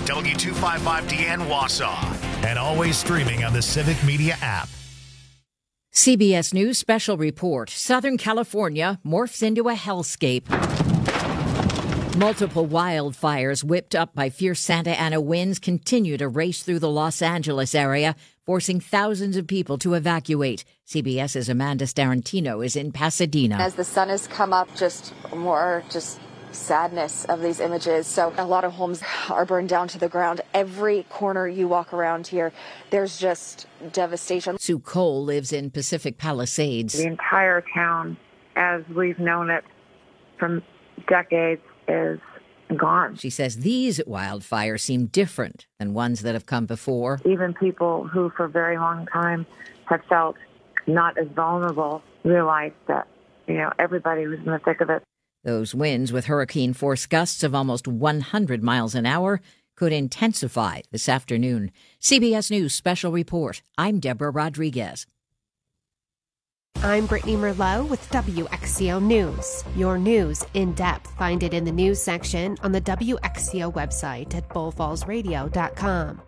W255DN Wausau, and always streaming on the Civic Media app. CBS News special report. Southern California morphs into a hellscape. Multiple wildfires whipped up by fierce Santa Ana winds continue to race through the Los Angeles area, forcing thousands of people to evacuate. CBS's Amanda Starantino is in Pasadena. As the sun has come up, just sadness of these images. So a lot of homes are burned down to the ground. Every corner you walk around here, there's just devastation. Sue Cole lives in Pacific Palisades. The entire town, as we've known it from decades, is gone. She says these wildfires seem different than ones that have come before. Even people who for a very long time have felt not as vulnerable realized that, everybody was in the thick of it. Those winds with hurricane-force gusts of almost 100 miles an hour could intensify this afternoon. CBS News special report. I'm Deborah Rodriguez. I'm Brittany Merlot with WXCO News. Your news in depth. Find it in the news section on the WXCO website at bullfallsradio.com.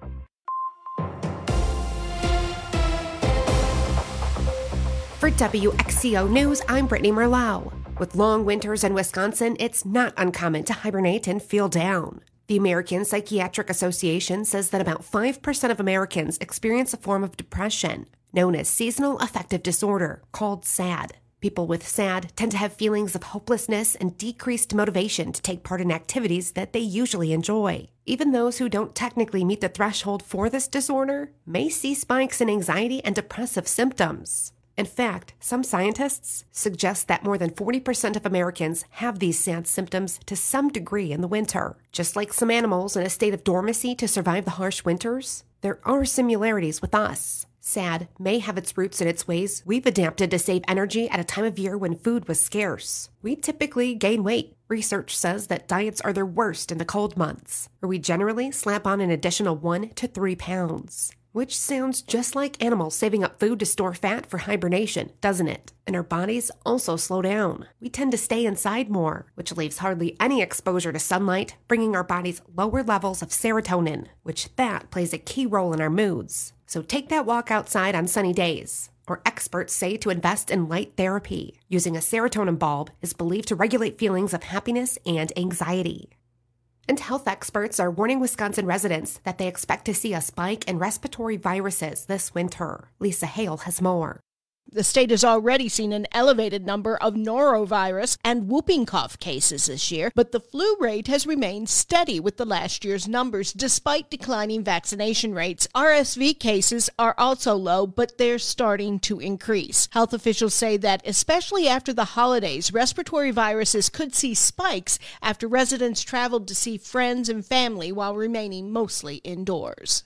For WXCO News, I'm Brittany Merlot. With long winters in Wisconsin, it's not uncommon to hibernate and feel down. The American Psychiatric Association says that about 5% of Americans experience a form of depression, known as seasonal affective disorder, called SAD. People with SAD tend to have feelings of hopelessness and decreased motivation to take part in activities that they usually enjoy. Even those who don't technically meet the threshold for this disorder may see spikes in anxiety and depressive symptoms. In fact, some scientists suggest that more than 40% of Americans have these SAD symptoms to some degree in the winter. Just like some animals in a state of dormancy to survive the harsh winters, there are similarities with us. SAD may have its roots in its ways we've adapted to save energy at a time of year when food was scarce. We typically gain weight. Research says that diets are their worst in the cold months, where we generally slap on an additional 1 to 3 pounds. Which sounds just like animals saving up food to store fat for hibernation, doesn't it? And our bodies also slow down. We tend to stay inside more, which leaves hardly any exposure to sunlight, bringing our bodies lower levels of serotonin, which that plays a key role in our moods. So take that walk outside on sunny days. Or experts say to invest in light therapy. Using a serotonin bulb is believed to regulate feelings of happiness and anxiety. And health experts are warning Wisconsin residents that they expect to see a spike in respiratory viruses this winter. Lisa Hale has more. The state has already seen an elevated number of norovirus and whooping cough cases this year, but the flu rate has remained steady with the last year's numbers despite declining vaccination rates. RSV cases are also low, but they're starting to increase. Health officials say that especially after the holidays, respiratory viruses could see spikes after residents traveled to see friends and family while remaining mostly indoors.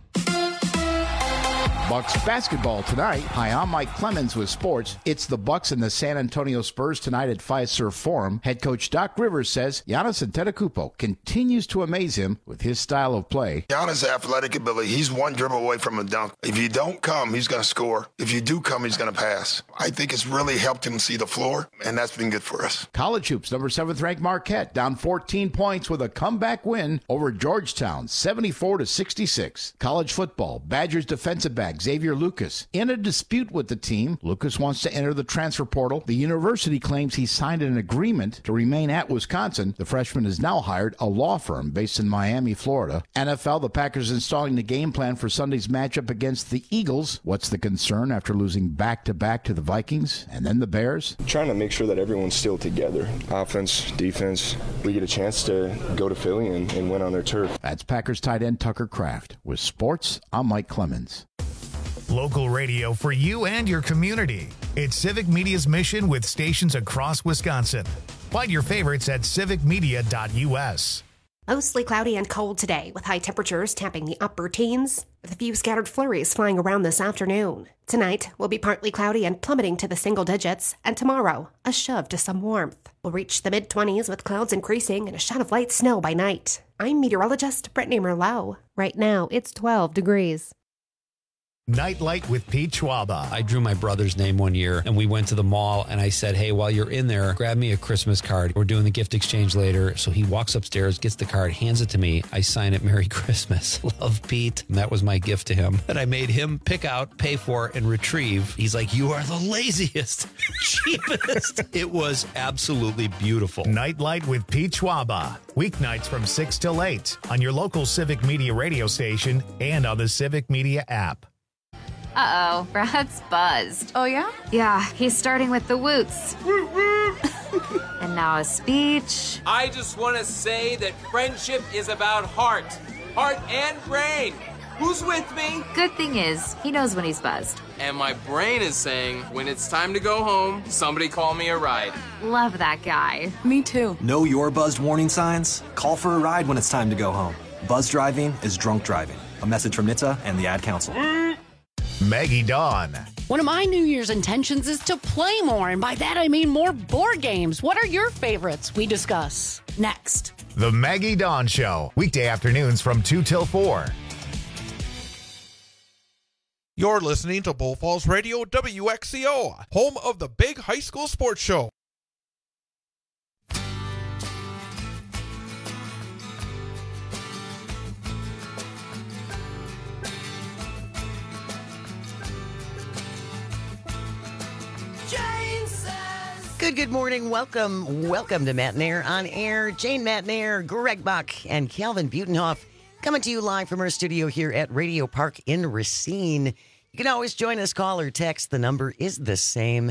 Bucks basketball tonight. Hi, I'm Mike Clemens with sports. It's the Bucks and the San Antonio Spurs tonight at Fiserv Forum. Head coach Doc Rivers says Giannis Antetokounmpo continues to amaze him with his style of play. Giannis' athletic ability, he's one dribble away from a dunk. If you don't come, he's going to score. If you do come, he's going to pass. I think it's really helped him see the floor, and that's been good for us. College hoops, number 7th ranked Marquette, down 14 points with a comeback win over Georgetown, 74-66. College football, Badgers defensive back Xavier Lucas in a dispute with the team. Lucas wants to enter the transfer portal. The university claims he signed an agreement to remain at Wisconsin. The freshman has now hired a law firm based in Miami, Florida. NFL, the Packers installing the game plan for Sunday's matchup against the Eagles. What's the concern after losing back-to-back to the Vikings and then the Bears? Trying to make sure that everyone's still together. Offense, defense, we get a chance to go to Philly and win on their turf. That's Packers tight end Tucker Kraft. With sports, I'm Mike Clemens. Local radio for you and your community. It's Civic Media's mission with stations across Wisconsin. Find your favorites at civicmedia.us. Mostly cloudy and cold today, with high temperatures tapping the upper teens, with a few scattered flurries flying around this afternoon. Tonight will be partly cloudy and plummeting to the single digits, and tomorrow, a shove to some warmth. We'll reach the mid-20s with clouds increasing and a shot of light snow by night. I'm meteorologist Brittany Merlot. Right now, it's 12 degrees. Nightlight with Pete Schwaba. I drew my brother's name one year, and we went to the mall, and I said, hey, while you're in there, grab me a Christmas card. We're doing the gift exchange later. So he walks upstairs, gets the card, hands it to me. I sign it, Merry Christmas. Love, Pete. And that was my gift to him that I made him pick out, pay for, and retrieve. He's like, you are the laziest, cheapest. It was absolutely beautiful. Nightlight with Pete Schwaba. Weeknights from 6 till 8 on your local Civic Media radio station and on the Civic Media app. Uh-oh, Brad's buzzed. Oh, yeah? Yeah, he's starting with the woots. And now a speech. I just want to say that friendship is about heart and brain. Who's with me? Good thing is, he knows when he's buzzed. And my brain is saying, when it's time to go home, somebody call me a ride. Love that guy. Me too. Know your buzzed warning signs? Call for a ride when it's time to go home. Buzz driving is drunk driving. A message from NHTSA and the Ad Council. Maggie Dawn. One of my New Year's intentions is to play more, and by that I mean more board games. What are your favorites? We discuss next. The Maggie Dawn Show, weekday afternoons from 2 till 4. You're listening to Bull Falls Radio WXCO, home of the big high school sports show. Good morning. Welcome to Matt Nair on Air. Jane Matt Nair, Greg Bach, and Calvin Butenhoff coming to you live from our studio here at Radio Park in Racine. You can always join us, call or text. The number is the same,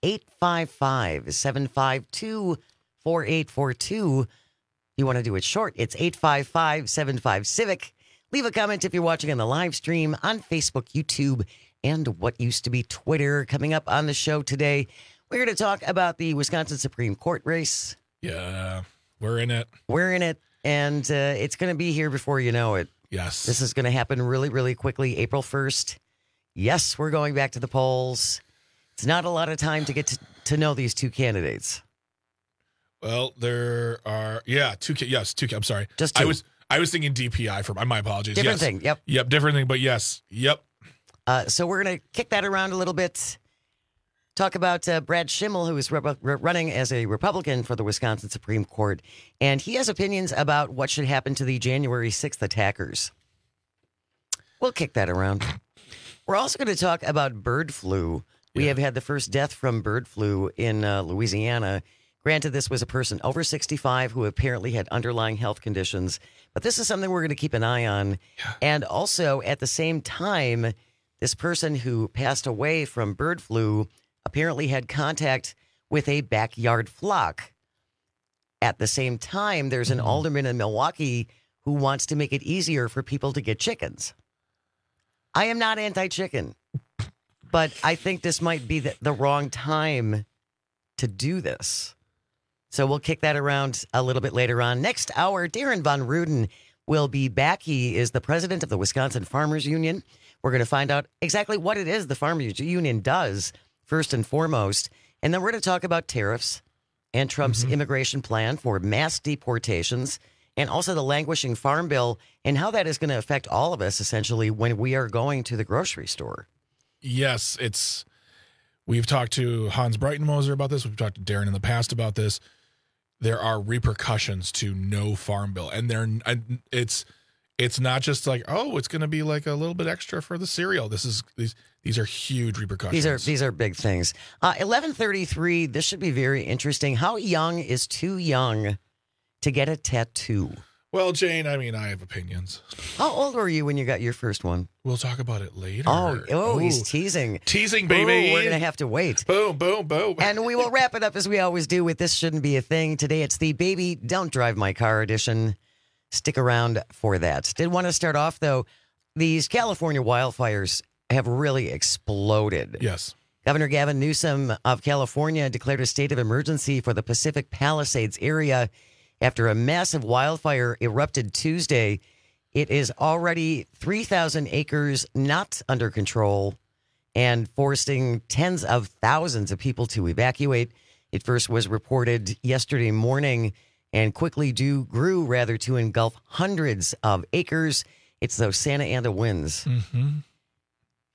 855-752-4842. You want to do it short, it's 855-75-CIVIC. Leave a comment if you're watching on the live stream on Facebook, YouTube, and what used to be Twitter. Coming up on the show today, we're going to talk about the Wisconsin Supreme Court race. Yeah, we're in it. We're in it, and it's going to be here before you know it. Yes. This is going to happen really, really quickly, April 1st. Yes, we're going back to the polls. It's not a lot of time to get to know these two candidates. Well, there are, two. I'm sorry. Just two. I was thinking DPI for my apologies. Different thing, yep. Yep, different thing, but yes, yep. So we're going to kick that around a little bit. Talk about Brad Schimmel, who is running as a Republican for the Wisconsin Supreme Court. And he has opinions about what should happen to the January 6th attackers. We'll kick that around. We're also going to talk about bird flu. We have had the first death from bird flu in Louisiana. Granted, this was a person over 65 who apparently had underlying health conditions. But this is something we're going to keep an eye on. Yeah. And also, at the same time, this person who passed away from bird flu apparently had contact with a backyard flock. At the same time, there's an alderman in Milwaukee who wants to make it easier for people to get chickens. I am not anti-chicken, but I think this might be the wrong time to do this. So we'll kick that around a little bit later on. Next hour, Darren Von Ruden will be back. He is the president of the Wisconsin Farmers Union. We're going to find out exactly what it is the Farmers Union does, first and foremost. And then we're going to talk about tariffs and Trump's immigration plan for mass deportations, and also the languishing farm bill and how that is going to affect all of us, essentially, when we are going to the grocery store. Yes, we've talked to Hans Breitenmoser about this. We've talked to Darren in the past about this. There are repercussions to no farm bill. And it's not just like, oh, it's going to be like a little bit extra for the cereal. These are huge repercussions. These are big things. 11:33. This should be very interesting. How young is too young to get a tattoo? Well, Jane, I have opinions. How old were you when you got your first one? We'll talk about it later. Oh, he's teasing. Teasing, baby. Ooh, we're going to have to wait. Boom, boom, boom. And we will wrap it up as we always do with This Shouldn't Be a Thing. Today it's the Baby Don't Drive My Car edition. Stick around for that. Did want to start off, though, these California wildfires have really exploded. Yes. Governor Gavin Newsom of California declared a state of emergency for the Pacific Palisades area after a massive wildfire erupted Tuesday. It is already 3,000 acres not under control and forcing tens of thousands of people to evacuate. It first was reported yesterday morning and quickly grew to engulf hundreds of acres. It's those Santa Ana winds. Mm-hmm.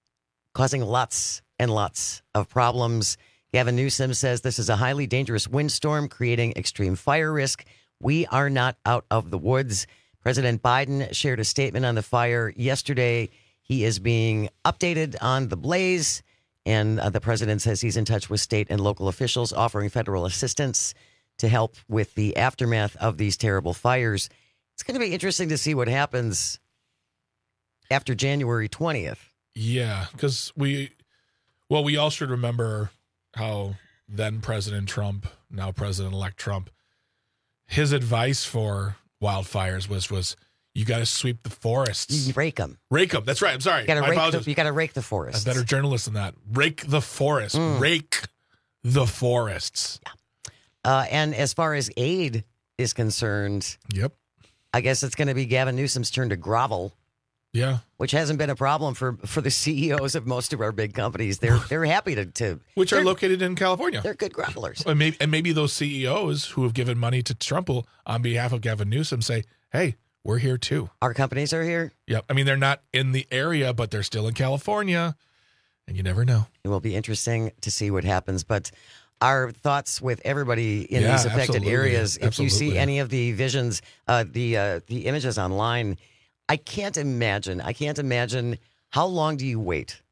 causing lots and lots of problems. Gavin Newsom says this is a highly dangerous windstorm, creating extreme fire risk. We are not out of the woods. President Biden shared a statement on the fire yesterday. He is being updated on the blaze, and the president says he's in touch with state and local officials offering federal assistance to help with the aftermath of these terrible fires. It's going to be interesting to see what happens after January 20th. Yeah, because we all should remember how then President Trump, now President-elect Trump, his advice for wildfires was you got to sweep the forests. You rake them. Rake them. That's right. I'm sorry. You got to rake the forests. I'm a better journalist than that. Rake the forest. Rake the forests. Yeah. And as far as aid is concerned, yep, I guess it's going to be Gavin Newsom's turn to grovel. Yeah, which hasn't been a problem for the CEOs of most of our big companies. They're happy to which are located in California. They're good grovelers. And maybe those CEOs who have given money to Trump will, on behalf of Gavin Newsom, say, "Hey, we're here too. Our companies are here." Yep. I mean, they're not in the area, but they're still in California, and you never know. It will be interesting to see what happens, but our thoughts with everybody in these affected areas. If you see any of the visions, the images online. I can't imagine how long do you wait?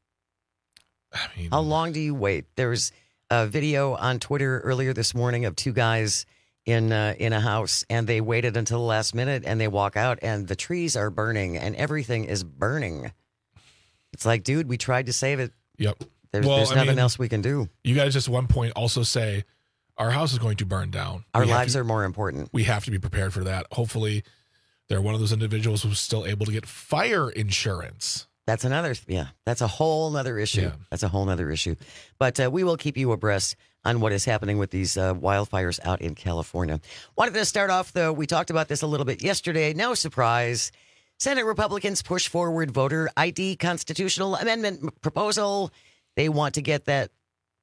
How long do you wait? There's a video on Twitter earlier this morning of two guys in a house, and they waited until the last minute, and they walk out, and the trees are burning, and everything is burning. It's like, dude, we tried to save it. Yep. There's nothing else we can do. You guys just at one point also say, our house is going to burn down. Our lives are more important. We have to be prepared for that. Hopefully, they're one of those individuals who's still able to get fire insurance. That's a whole nother issue. Yeah. That's a whole nother issue. But we will keep you abreast on what is happening with these wildfires out in California. Wanted to start off, though, we talked about this a little bit yesterday. No surprise. Senate Republicans push forward voter ID constitutional amendment proposal. They want to get that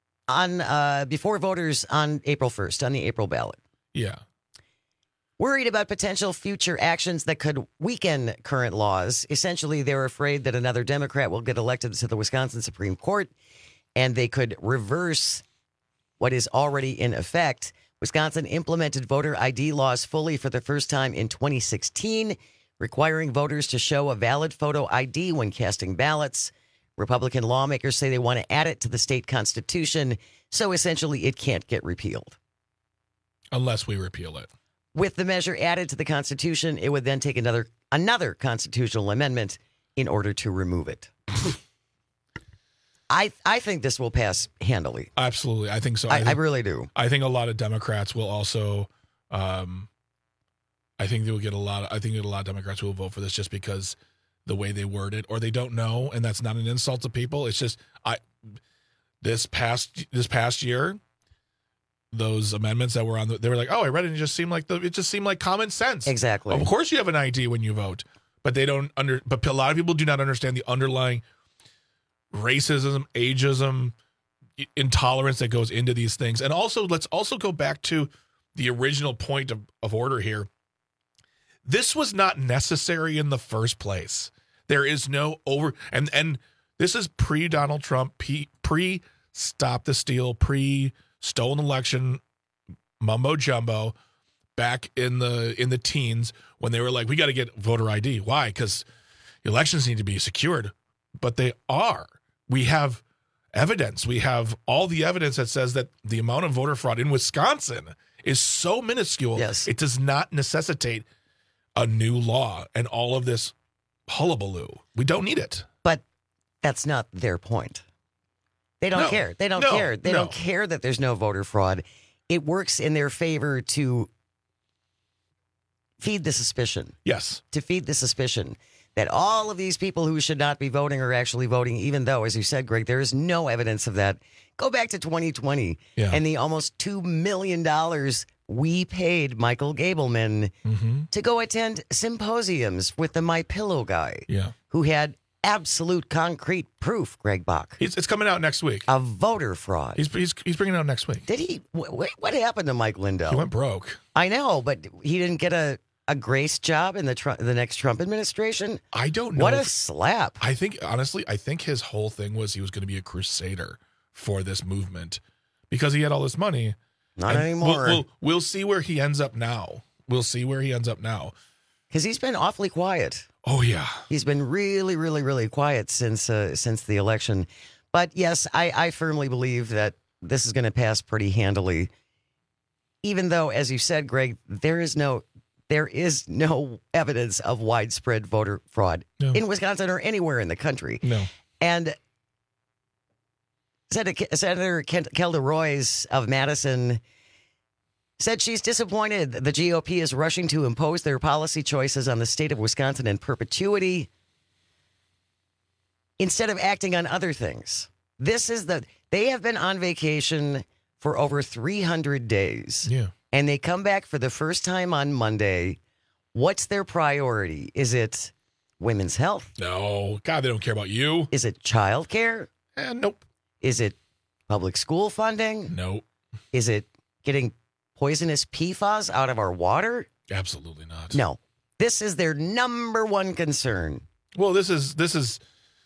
on before voters on April 1st, on the April ballot. Yeah. Worried about potential future actions that could weaken current laws. Essentially, they're afraid that another Democrat will get elected to the Wisconsin Supreme Court, and they could reverse what is already in effect. Wisconsin implemented voter ID laws fully for the first time in 2016, requiring voters to show a valid photo ID when casting ballots. Republican lawmakers say they want to add it to the state constitution, so essentially it can't get repealed. Unless we repeal it. With the measure added to the Constitution, it would then take another constitutional amendment in order to remove it. I think this will pass handily. Absolutely. I think so. I really do. I think a lot of Democrats will also I think a lot of Democrats will vote for this just because the way they word it, or they don't know, and that's not an insult to people. It's just this past year, those amendments that were they were like, oh, I read it, and it just seemed like common sense. Exactly. Of course you have an ID when you vote, but but a lot of people do not understand the underlying racism, ageism, intolerance that goes into these things. And also, let's also go back to the original point of order here. This was not necessary in the first place. There is no and this is pre-Donald Trump, pre-Stop the Steal, pre-stolen election mumbo jumbo back in the teens when they were like, we got to get voter ID. Why? Because elections need to be secured. But they are. We have evidence. We have all the evidence that says that the amount of voter fraud in Wisconsin is so minuscule. Yes. It does not necessitate a new law and all of this hullabaloo. We don't need it. But that's not their point. They don't care. They don't care. They don't care that there's no voter fraud. It works in their favor to feed the suspicion. Yes. To feed the suspicion that all of these people who should not be voting are actually voting, even though, as you said, Greg, there is no evidence of that. Go back to 2020 and the almost $2 million we paid Michael Gableman to go attend symposiums with the MyPillow guy who had absolute concrete proof, Greg Bach. It's coming out next week. Of voter fraud. He's bringing it out next week. Did he? What happened to Mike Lindell? He went broke. I know, but he didn't get a a grace job in the next Trump administration? I don't know. What a slap. I think, honestly, his whole thing was he was going to be a crusader for this movement because he had all this money. Not anymore. We'll see where he ends up now. Because he's been awfully quiet. Oh, yeah. He's been really, really, really quiet since the election. But yes, I firmly believe that this is going to pass pretty handily. Even though, as you said, Greg, there is no evidence of widespread voter fraud in Wisconsin or anywhere in the country. No. And Senator Kelda Roys of Madison said she's disappointed the GOP is rushing to impose their policy choices on the state of Wisconsin in perpetuity instead of acting on other things. They have been on vacation for over 300 days. Yeah. And they come back for the first time on Monday. What's their priority? Is it women's health? No. God, they don't care about you. Is it childcare? Nope. Is it public school funding? Nope. Is it getting poisonous PFAS out of our water? Absolutely not. No. This is their number one concern. Well, this is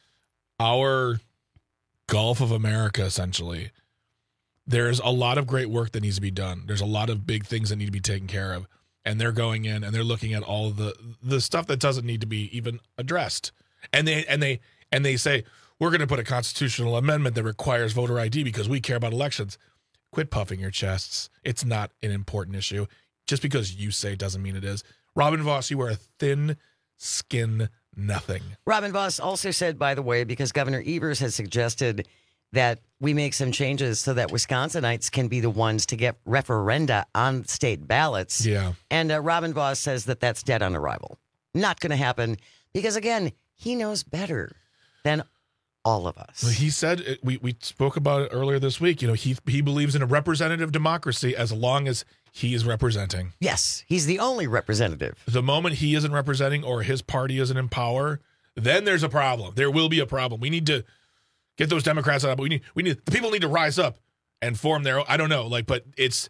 our Gulf of America, essentially. There's a lot of great work that needs to be done. There's a lot of big things that need to be taken care of. And they're going in and they're looking at all the stuff that doesn't need to be even addressed. And they say, we're going to put a constitutional amendment that requires voter ID because we care about elections. Quit puffing your chests. It's not an important issue. Just because you say doesn't mean it is. Robin Vos, you are a thin-skinned nothing. Robin Vos also said, by the way, because Governor Evers has suggested that we make some changes so that Wisconsinites can be the ones to get referenda on state ballots. Yeah. And Robin Vos says that that's dead on arrival. Not going to happen because, again, he knows better than all of us. He said, we spoke about it earlier this week, he believes in a representative democracy as long as he is representing. Yes, he's the only representative. The moment he isn't representing or his party isn't in power, then there's a problem. There will be a problem. We need to get those Democrats out. But the people need to rise up and form their own. I don't know, but it's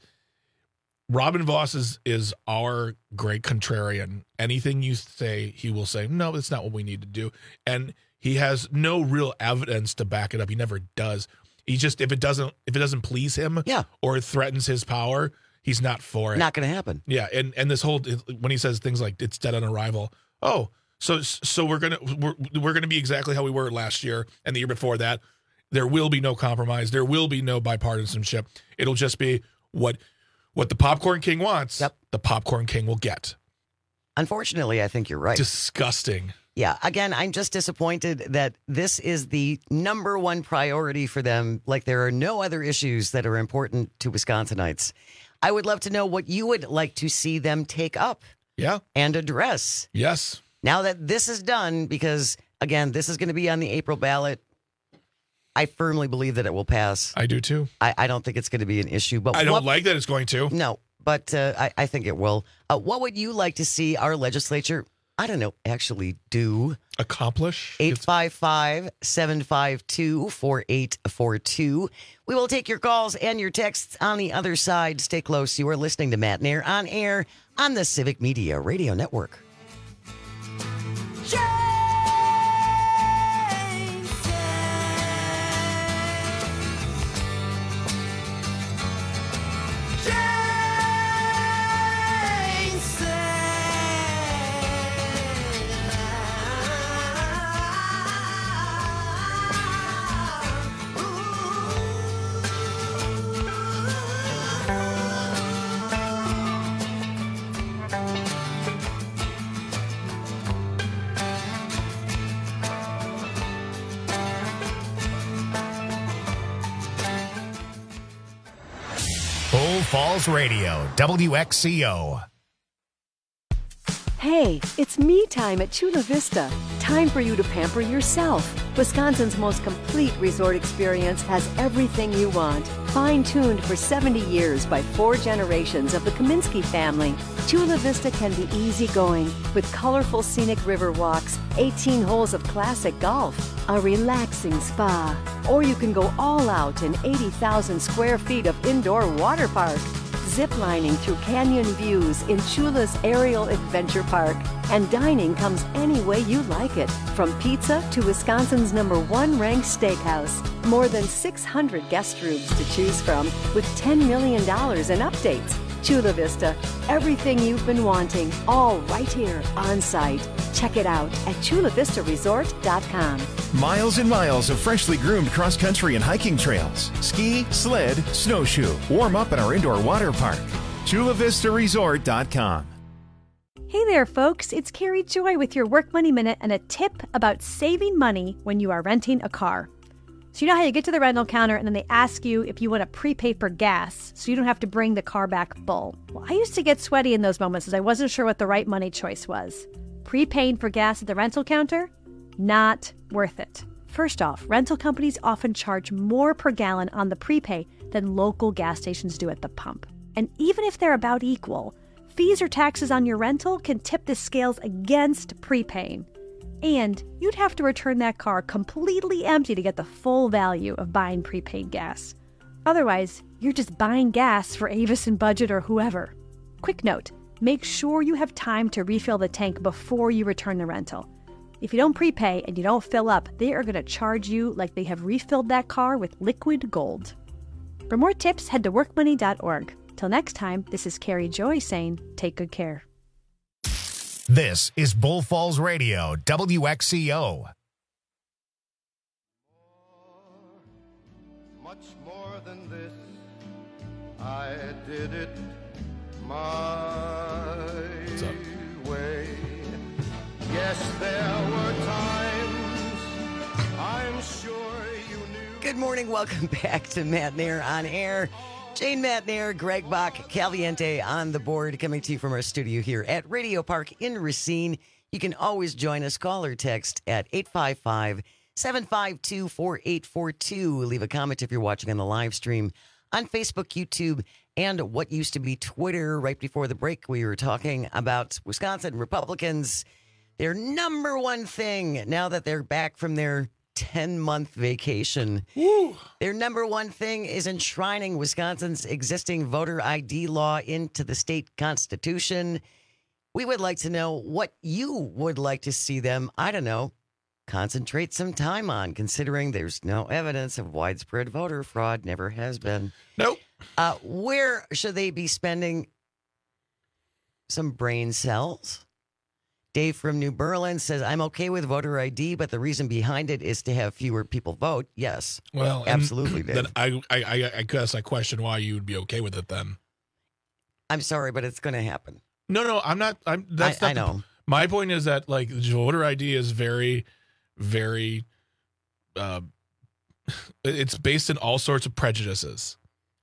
Robin Vos is our great contrarian. Anything you say, he will say, no, that's not what we need to do. And he has no real evidence to back it up. He never does. He just, if it doesn't please him or it threatens his power, he's not for it. Not going to happen. Yeah. And this whole, when he says things like it's dead on arrival. Oh, so we're gonna be exactly how we were last year and the year before that. There will be no compromise. There will be no bipartisanship. It'll just be what the Popcorn King wants. Yep. The Popcorn King will get. Unfortunately, I think you're right. Disgusting. Yeah. Again, I'm just disappointed that this is the number one priority for them. Like there are no other issues that are important to Wisconsinites. I would love to know what you would like to see them take up. Yeah. And address. Yes. Now that this is done, because, again, this is going to be on the April ballot, I firmly believe that it will pass. I do, too. I don't think it's going to be an issue. But I don't like that it's going to. No, but I think it will. What would you like to see our legislature, I don't know, actually do? Accomplish? 855-752-4842. We will take your calls and your texts on the other side. Stay close. You are listening to Matt Nair on air on the Civic Media Radio Network. Bull Falls Radio, WXCO. Hey, it's me time at Chula Vista. Time for you to pamper yourself. Wisconsin's most complete resort experience has everything you want. Fine-tuned for 70 years by 4 generations of the Kaminsky family, Chula Vista can be easygoing with colorful scenic river walks, 18 holes of classic golf, a relaxing spa, or you can go all out in 80,000 square feet of indoor water park. ziplining through canyon views in Chula's Aerial Adventure Park. And dining comes any way you like it, from pizza to Wisconsin's #1 ranked steakhouse. More than 600 guest rooms to choose from, with $10 million in updates. Chula Vista, everything you've been wanting, all right here on site. Check it out at chulavistaresort.com. Miles and miles of freshly groomed cross-country and hiking trails. Ski, sled, snowshoe. Warm up at our indoor water park. chulavistaresort.com. Hey there, folks. It's Carrie Joy with your Work Money Minute and a tip about saving money when you are renting a car. So you know how you get to the rental counter and then they ask you if you want to prepay for gas so you don't have to bring the car back full. Well, I used to get sweaty in those moments as I wasn't sure what the right money choice was. Prepaying for gas at the rental counter? Not worth it. First off, rental companies often charge more per gallon on the prepay than local gas stations do at the pump. And even if they're about equal, fees or taxes on your rental can tip the scales against prepaying. And you'd have to return that car completely empty to get the full value of buying prepaid gas. Otherwise, you're just buying gas for Avis and Budget or whoever. Quick note, make sure you have time to refill the tank before you return the rental. If you don't prepay and you don't fill up, they are going to charge you like they have refilled that car with liquid gold. For more tips, head to workmoney.org. Till next time, this is Carrie Joy saying, take good care. This is Bull Falls Radio, WXCO. Much more than this, I did it my way. Yes, there were times I'm sure you knew. Good morning. Welcome back to Matt Nair on Air. Jane Matt Nair, Greg Bach, Caliente on the board, coming to you from our studio here at Radio Park in Racine. You can always join us. Call or text at 855-752-4842. Leave a comment if you're watching on the live stream on Facebook, YouTube, and what used to be Twitter. Right before the break, we were talking about Wisconsin Republicans. Their number one thing, now that they're back from their 10-month vacation. Woo. Their number one thing is enshrining Wisconsin's existing voter ID law into the state constitution. We would like to know what you would like to see them, I don't know, concentrate some time on, considering there's no evidence of widespread voter fraud. Never has been. Nope. Where should they be spending some brain cells? Dave from New Berlin says, I'm okay with voter ID, but the reason behind it is to have fewer people vote. Yes. Well, absolutely, Dave. Then I guess I question why you would be okay with it then. I'm sorry, but it's going to happen. No, I'm not. That's not. I know. My point is that like voter ID is very, very. It's based in all sorts of prejudices,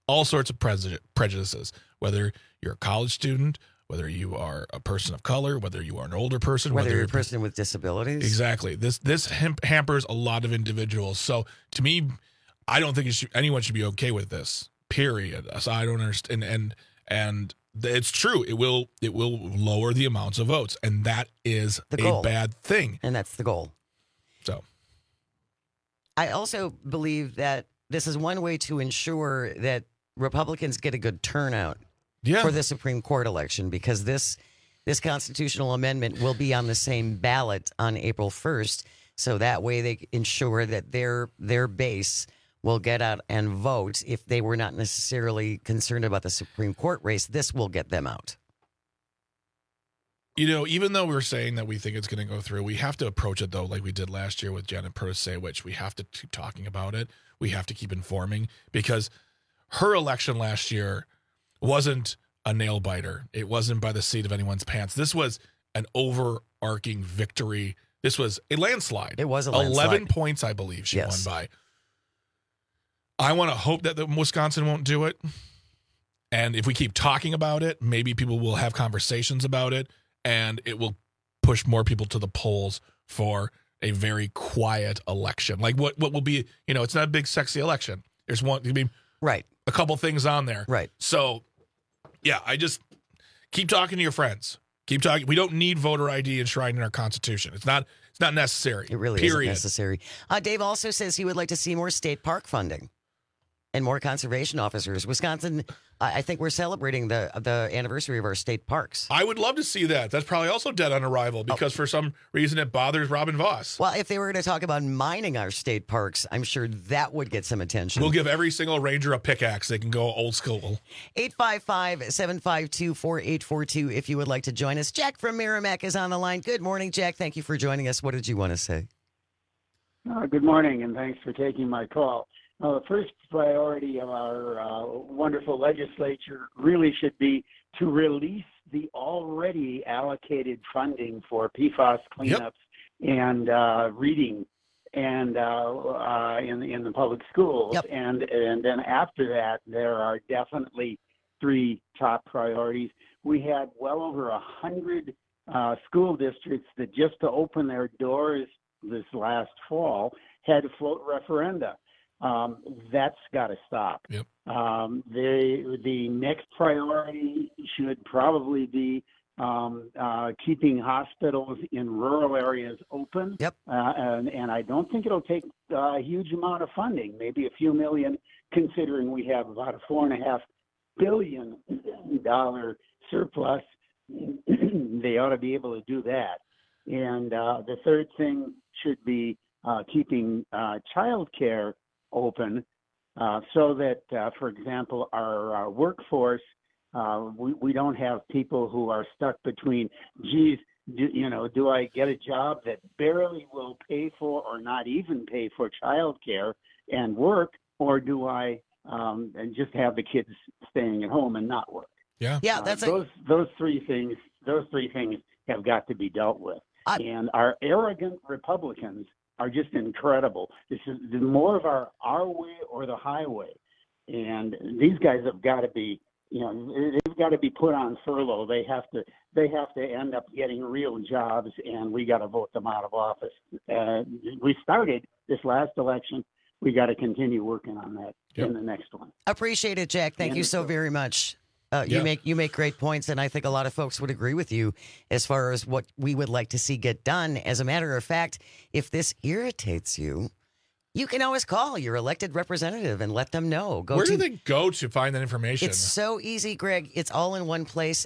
Whether you're a college student, whether you are a person of color, whether you are an older person, whether you're a person with disabilities. Exactly. This hampers a lot of individuals. So to me, I don't think anyone should be okay with this. Period. So I don't understand. And it's true. It will lower the amounts of votes, and that is a bad thing. And that's the goal. So I also believe that this is one way to ensure that Republicans get a good turnout. For the Supreme Court election, because this constitutional amendment will be on the same ballot on April 1st. So that way they ensure that their base will get out and vote. If they were not necessarily concerned about the Supreme Court race, this will get them out. You know, even though we're saying that we think it's going to go through, we have to approach it, though, like we did last year with Janet Protasiewicz. We have to keep talking about it. We have to keep informing, because her election last year wasn't a nail biter. It wasn't by the seat of anyone's pants. This was an overarching victory. This was a landslide. It was a landslide. 11 points, I believe, she won by. I want to hope that Wisconsin won't do it. And if we keep talking about it, maybe people will have conversations about it, and it will push more people to the polls for a very quiet election. Like what will be, it's not a big sexy election. There's right. A couple things on there. Right. So, yeah, I just keep talking to your friends. Keep talking. We don't need voter ID enshrined in our Constitution. It's not necessary. It really isn't necessary. Dave also says he would like to see more state park funding. and more conservation officers. Wisconsin, I think we're celebrating the anniversary of our state parks. I would love to see that. That's probably also dead on arrival because for some reason it bothers Robin Voss. Well, if they were going to talk about mining our state parks, I'm sure that would get some attention. We'll give every single ranger a pickaxe. They can go old school. 855-752-4842 if you would like to join us. Jack from Merrimack is on the line. Good morning, Jack. Thank you for joining us. What did you want to say? Good morning, and thanks for taking my call. The first priority of our wonderful legislature really should be to release the already allocated funding for PFAS cleanups and reading and in the public schools. And then after that, there are definitely 3 top priorities. We had well over 100 school districts that just to open their doors this last fall had to float referenda. That's got to stop. The next priority should probably be keeping hospitals in rural areas open. And I don't think it'll take a huge amount of funding, maybe a few million, considering we have about a $4.5 billion surplus. They ought to be able to do that. And the third thing should be keeping child care open so that, for example, our workforce, we don't have people who are stuck between, do I get a job that barely will pay for or not even pay for child care and work, or do I and just have the kids staying at home and not work? That's those three things have got to be dealt with. And our arrogant Republicans are just incredible. This is more of our way or the highway. And these guys have got to be, they've got to be put on furlough. They have to end up getting real jobs, and we got to vote them out of office. We started this last election. We got to continue working on that in the next one. Appreciate it, Jack. Thank you so very much. You make great points, and I think a lot of folks would agree with you as far as what we would like to see get done. As a matter of fact, if this irritates you, you can always call your elected representative and let them know. Where do they go to find that information? It's so easy, Greg. It's all in one place.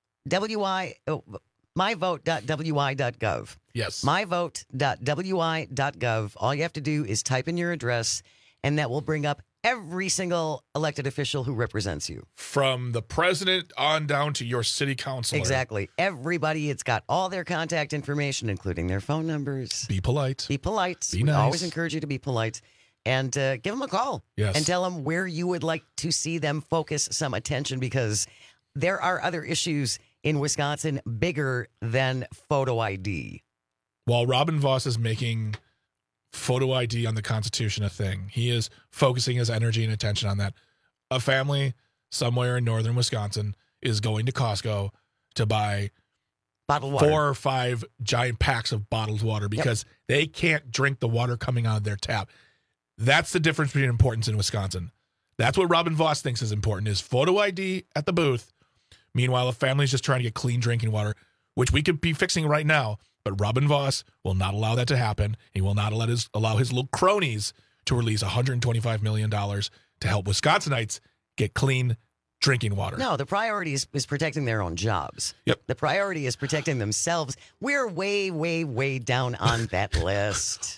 myvote.wi.gov. Yes. myvote.wi.gov. All you have to do is type in your address, and that will bring up every single elected official who represents you. From the president on down to your city councilor. Exactly. Everybody, it's got all their contact information, including their phone numbers. Be polite. Be polite. Be We nice. always encourage you to be polite. And give them a call. Yes. And tell them where you would like to see them focus some attention, because there are other issues in Wisconsin bigger than photo ID. While Robin Voss is making photo ID on the Constitution a thing, he is focusing his energy and attention on that. A family somewhere in northern Wisconsin is going to Costco to buy bottled water. 4 or 5 giant packs of bottled water because they can't drink the water coming out of their tap. That's the difference between importance in Wisconsin. That's what Robin Voss thinks is important, is photo ID at the booth. Meanwhile, the family's just trying to get clean drinking water, which we could be fixing right now. But Robin Voss will not allow that to happen. He will not allow his little cronies to release $125 million to help Wisconsinites get clean drinking water. No, the priority is protecting their own jobs. The priority is protecting themselves. We're way, way, way down on that list.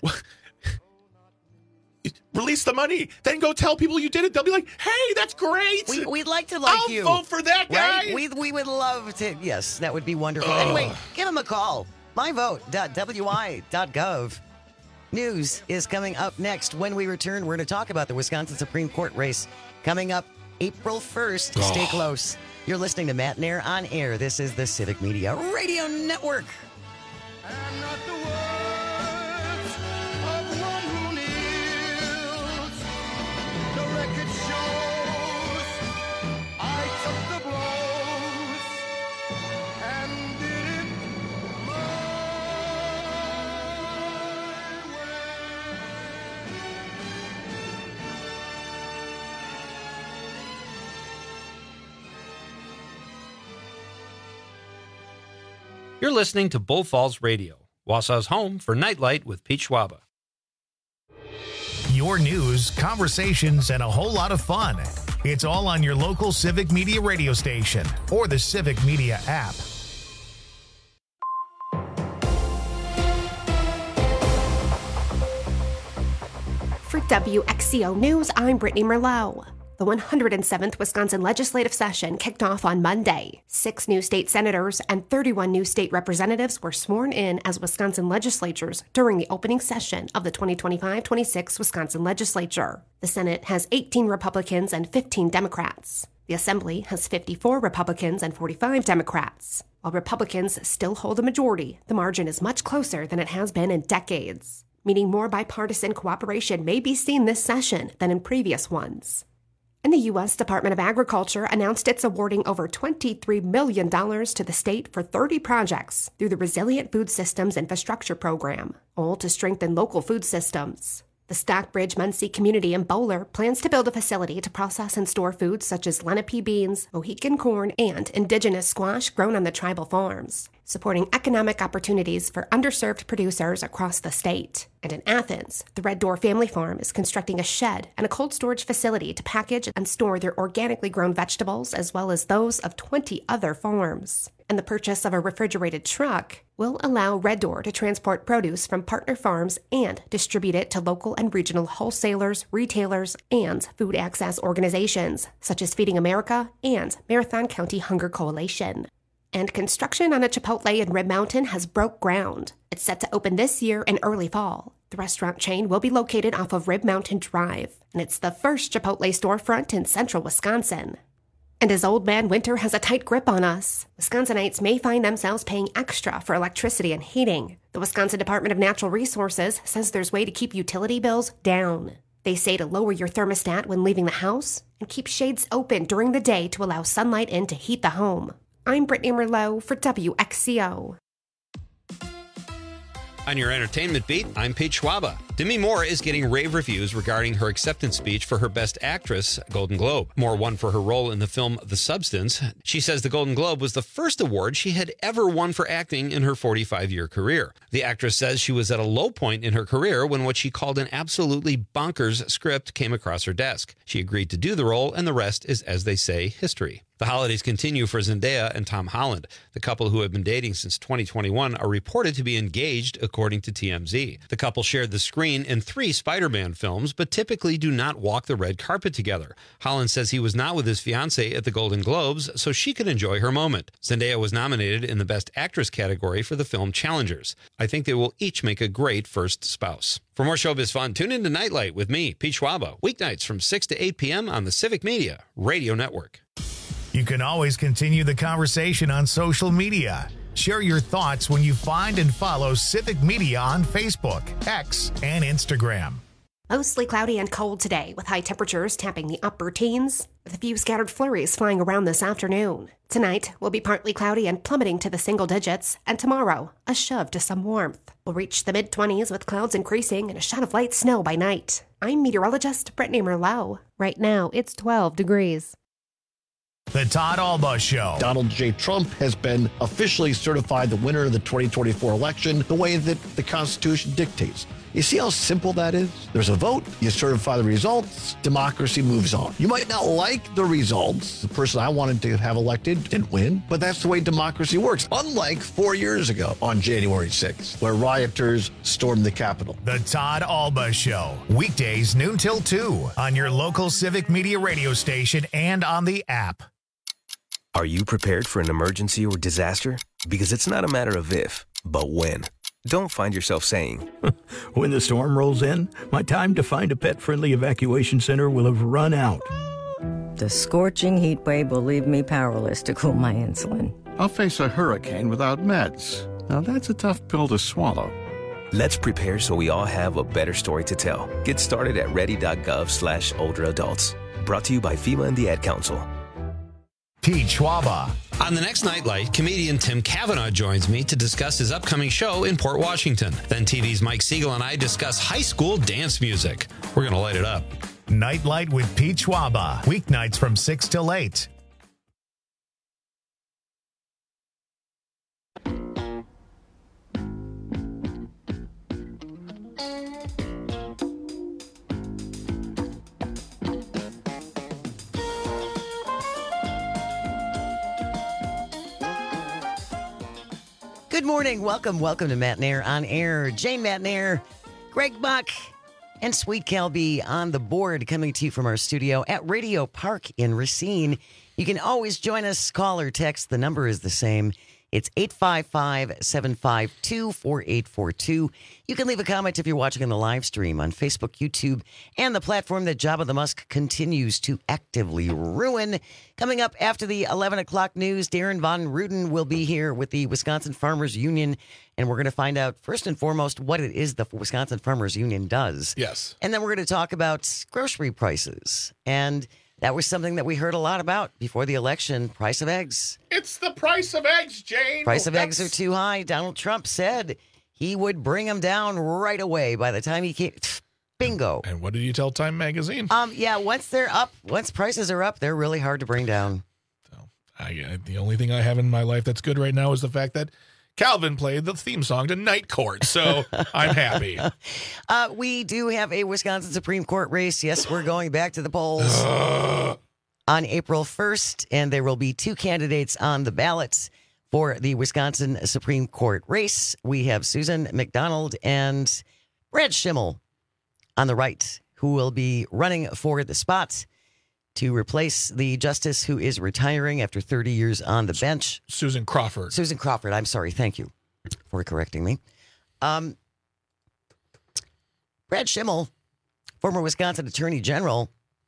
Release the money. Then go tell people you did it. They'll be like, hey, that's great. We'd like to like you. I'll vote for that guy. Right? We would love to. Yes, that would be wonderful. Anyway, give them a call. myvote.wi.gov. News is coming up next. When we return, we're going to talk about the Wisconsin Supreme Court race coming up April 1st. Stay close. You're listening to Matt Nair on air. This is the Civic Media Radio Network. You're listening to Bull Falls Radio, Wausau's home for Nightlight with Pete Schwaba. your news, conversations, and a whole lot of fun. It's all on your local Civic Media radio station or the Civic Media app. For WXCO News, I'm Brittany Merlot. The 107th Wisconsin legislative session kicked off on Monday. 6 new state senators and 31 new state representatives were sworn in as Wisconsin legislators during the opening session of the 2025-26 Wisconsin legislature. The Senate has 18 Republicans and 15 Democrats. The Assembly has 54 Republicans and 45 Democrats. While Republicans still hold a majority, the margin is much closer than it has been in decades, meaning more bipartisan cooperation may be seen this session than in previous ones. And the U.S. Department of Agriculture announced it's awarding over $23 million to the state for 30 projects through the Resilient Food Systems Infrastructure Program, all to strengthen local food systems. The Stockbridge-Muncie community in Bowler plans to build a facility to process and store foods such as Lenape beans, Mohican corn, and indigenous squash grown on the tribal farms, supporting economic opportunities for underserved producers across the state. And in Athens, the Red Door Family Farm is constructing a shed and a cold storage facility to package and store their organically grown vegetables as well as those of 20 other farms. And the purchase of a refrigerated truck will allow Red Door to transport produce from partner farms and distribute it to local and regional wholesalers, retailers, and food access organizations such as Feeding America and Marathon County Hunger Coalition. And construction on a Chipotle in Rib Mountain has broke ground. It's set to open this year in early fall. The restaurant chain will be located off of Rib Mountain Drive, and it's the first Chipotle storefront in central Wisconsin. And as old man winter has a tight grip on us, Wisconsinites may find themselves paying extra for electricity and heating. The Wisconsin Department of Natural Resources says there's a way to keep utility bills down. They say to lower your thermostat when leaving the house and keep shades open during the day to allow sunlight in to heat the home. I'm Brittany Merlot for WXCO. On your entertainment beat, I'm Pete Schwaba. Demi Moore is getting rave reviews regarding her acceptance speech for her Best Actress Golden Globe. Moore won for her role in the film The Substance. She says the Golden Globe was the first award she had ever won for acting in her 45-year career. The actress says she was at a low point in her career when what she called an absolutely bonkers script came across her desk. She agreed to do the role, and the rest is, as they say, history. The holidays continue for Zendaya and Tom Holland. The couple, who have been dating since 2021, are reported to be engaged, according to TMZ. The couple shared the screen in 3 Spider-Man films, but typically do not walk the red carpet together. Holland says he was not with his fiancée at the Golden Globes, so she could enjoy her moment. Zendaya was nominated in the Best Actress category for the film Challengers. I think they will each make a great first spouse. For more showbiz fun, tune in to Nightlight with me, Pete Schwaba, weeknights from 6 to 8 p.m. on the Civic Media Radio Network. You can always continue the conversation on social media. Share your thoughts when you find and follow Civic Media on Facebook, X, and Instagram. Mostly cloudy and cold today, with high temperatures tapping the upper teens, with a few scattered flurries flying around this afternoon. Tonight will be partly cloudy and plummeting to the single digits, and tomorrow, a shove to some warmth. We'll reach the mid-20s with clouds increasing and a shot of light snow by night. I'm meteorologist Brittany Merlot. Right now, it's 12 degrees. The Todd Alba Show. Donald J. Trump has been officially certified the winner of the 2024 election the way that the Constitution dictates. You see how simple that is? There's a vote, you certify the results, democracy moves on. You might not like the results. The person I wanted to have elected didn't win, but that's the way democracy works. Unlike 4 years ago on January 6th, where rioters stormed the Capitol. The Todd Alba Show. Weekdays noon till 2 on your local Civic Media radio station and on the app. Are you prepared for an emergency or disaster? Because it's not a matter of if, but when. Don't find yourself saying, when the storm rolls in, my time to find a pet-friendly evacuation center will have run out. The scorching heat wave will leave me powerless to cool my insulin. I'll face a hurricane without meds. Now that's a tough pill to swallow. Let's prepare so we all have a better story to tell. Get started at ready.gov/older adults. Brought to you by FEMA and the Ad Council. Pete Schwaba. On the next Nightlight, comedian Tim Cavanaugh joins me to discuss his upcoming show in Port Washington. Then TV's Mike Siegel and I discuss high school dance music. We're going to light it up. Nightlight with Pete Schwaba. Weeknights from 6 till 8. Good morning. Welcome to Matt Nair on Air. Jane Matt Nair, Greg Buck, and Sweet Calby on the board, coming to you from our studio at Radio Park in Racine. You can always join us, call or text. The number is the same. It's 855-752-4842. You can leave a comment if you're watching on the live stream on Facebook, YouTube, and the platform that Jabba the Musk continues to actively ruin. Coming up after the 11 o'clock news, Darren Von Ruden will be here with the Wisconsin Farmers Union, and we're going to find out, first and foremost, what it is the Wisconsin Farmers Union does. Yes. And then we're going to talk about grocery prices. And that was something that we heard a lot about before the election, price of eggs. It's the price of eggs, Jane. Price of eggs are too high. Donald Trump said he would bring them down right away by the time he came. Bingo. And what did you tell Time Magazine? Yeah, once prices are up, they're really hard to bring down. The only thing I have in my life that's good right now is the fact that Calvin played the theme song to Night Court, so I'm happy. We do have a Wisconsin Supreme Court race. Yes, we're going back to the polls on April 1st, and there will be two candidates on the ballots for the Wisconsin Supreme Court race. We have Susan McDonald and Brad Schimmel on the right, who will be running for the spot to replace the justice who is retiring after 30 years on the bench. Susan Crawford. Susan Crawford. I'm sorry. Thank you for correcting me. Brad Schimmel, former Wisconsin Attorney General,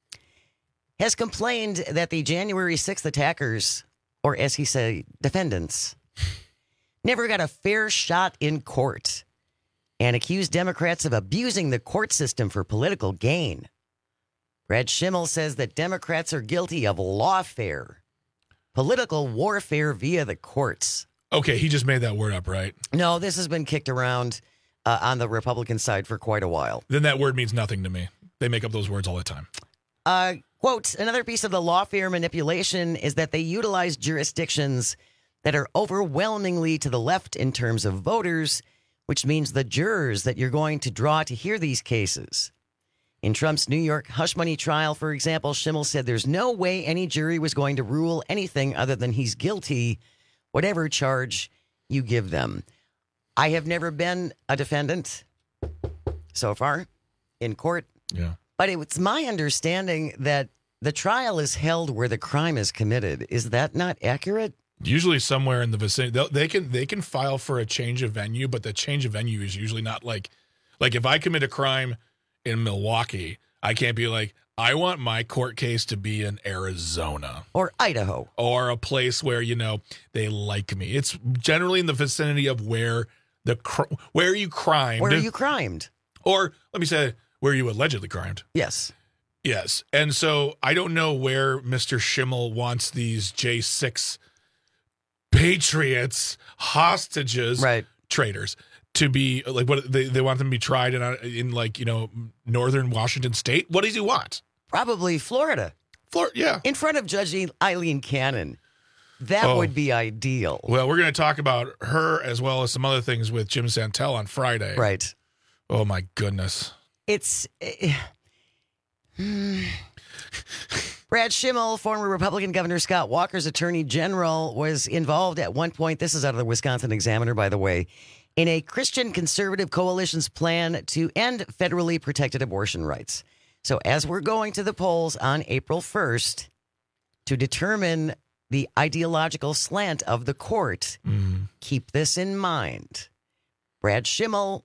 has complained that the January 6th attackers, or as he said, defendants, never got a fair shot in court and accused Democrats of abusing the court system for political gain. Brad Schimmel says that Democrats are guilty of lawfare, political warfare via the courts. Okay, he just made that word up, right? No, this has been kicked around on the Republican side for quite a while. Then that word means nothing to me. They make up those words all the time. Quote, another piece of the lawfare manipulation is that they utilize jurisdictions that are overwhelmingly to the left in terms of voters, which means the jurors that you're going to draw to hear these cases. In Trump's New York hush money trial, for example, Schimmel said there's no way any jury was going to rule anything other than he's guilty, whatever charge you give them. I have never been a defendant so far in court. Yeah. But it's my understanding that the trial is held where the crime is committed. Is that not accurate? Usually somewhere in the vicinity. They can file for a change of venue, but the change of venue is usually not like if I commit a crime in Milwaukee, I can't be like, I want my court case to be in Arizona or Idaho or a place where, they like me. It's generally in the vicinity of where you crimed. Where you crimed. Or let me say, where you allegedly crimed. Yes. Yes. And so I don't know where Mr. Schimmel wants these J6 patriots, hostages, traitors to be like, what they want them to be tried in northern Washington state. What does he want? Probably Florida. Yeah. In front of Judge Eileen Cannon. That would be ideal. Well, we're going to talk about her as well as some other things with Jim Santel on Friday. Right. Oh my goodness. It's Brad Schimmel, former Republican Governor Scott Walker's attorney general, was involved at one point, this is out of the Wisconsin Examiner, by the way, in a Christian conservative coalition's plan to end federally protected abortion rights. So as we're going to the polls on April 1st to determine the ideological slant of the court, keep this in mind. Brad Schimmel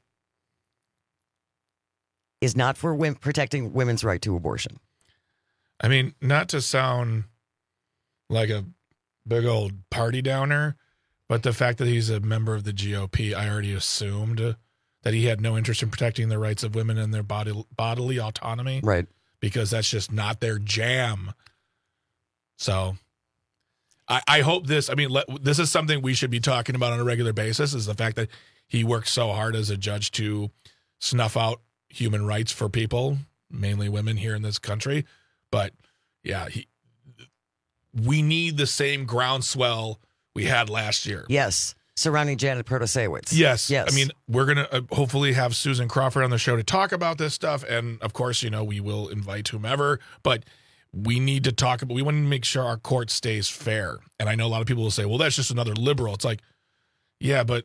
is not for protecting women's right to abortion. I mean, not to sound like a big old party downer, but the fact that he's a member of the GOP, I already assumed that he had no interest in protecting the rights of women and their bodily autonomy. Right. Because that's just not their jam. So I hope this is something we should be talking about on a regular basis, is the fact that he worked so hard as a judge to snuff out human rights for people, mainly women here in this country. But yeah, we need the same groundswell we had last year. Yes. Surrounding Janet Protasiewicz. Yes. I mean, we're going to hopefully have Susan Crawford on the show to talk about this stuff. And of course, we will invite whomever, but we need to talk about, we want to make sure our court stays fair. And I know a lot of people will say, well, that's just another liberal. It's like, Yeah, but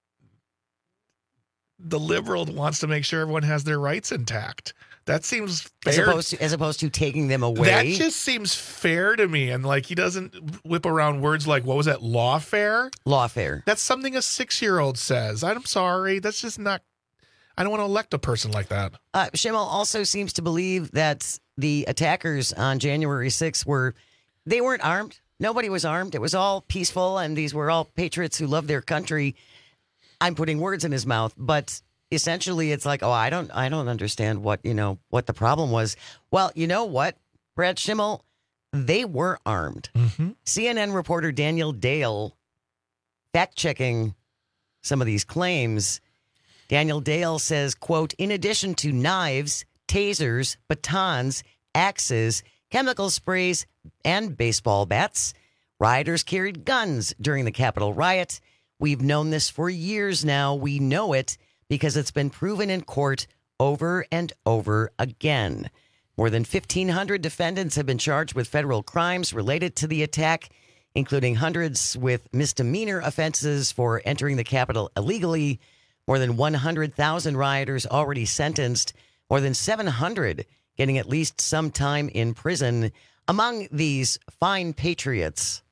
the liberal wants to make sure everyone has their rights intact. That seems fair. As opposed to taking them away. That just seems fair to me. And like he doesn't whip around words like, what was that, lawfare? Lawfare. That's something a 6-year-old says. I'm sorry. That's just not, I don't want to elect a person like that. Schimmel also seems to believe that the attackers on January 6th they weren't armed. Nobody was armed. It was all peaceful, and these were all patriots who love their country. I'm putting words in his mouth, but essentially it's like, I don't understand what the problem was. Well, you know what, Brad Schimmel, they were armed. Mm-hmm. CNN reporter Daniel Dale fact-checking some of these claims. Daniel Dale says, quote, in addition to knives, tasers, batons, axes, chemical sprays, and baseball bats, rioters carried guns during the Capitol riot. We've known this for years now. We know it because it's been proven in court over and over again. More than 1,500 defendants have been charged with federal crimes related to the attack, including hundreds with misdemeanor offenses for entering the Capitol illegally. More than 100,000 rioters already sentenced. More than 700 getting at least some time in prison. Among these fine patriots,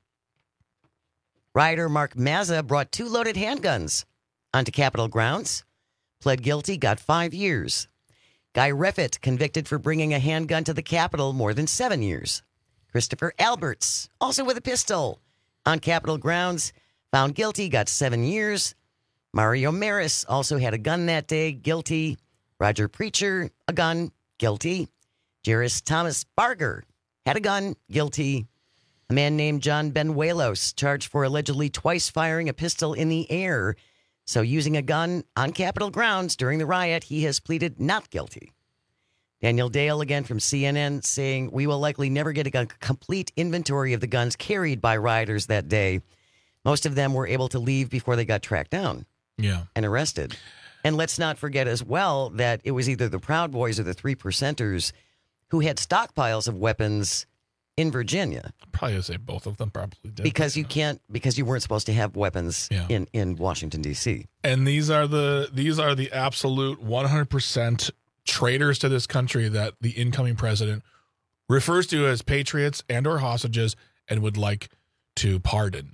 rioter Mark Mazza brought 2 loaded handguns onto Capitol grounds, pled guilty, got 5 years. Guy Reffitt, convicted for bringing a handgun to the Capitol, more than 7 years. Christopher Alberts, also with a pistol on Capitol grounds, found guilty, got 7 years. Mario Maris also had a gun that day, guilty. Roger Preacher, a gun, guilty. Jairus Thomas Barger had a gun, guilty. A man named John Benuelos, charged for allegedly twice firing a pistol in the air. So using a gun on Capitol grounds during the riot, he has pleaded not guilty. Daniel Dale, again from CNN, saying, we will likely never get a complete inventory of the guns carried by rioters that day. Most of them were able to leave before they got tracked down and arrested. And let's not forget as well that it was either the Proud Boys or the 3%ers who had stockpiles of weapons in Virginia. Probably would say both of them probably did. Because you weren't supposed to have weapons in Washington, D.C. And these are the absolute 100% traitors to this country that the incoming president refers to as patriots and or hostages and would like to pardon.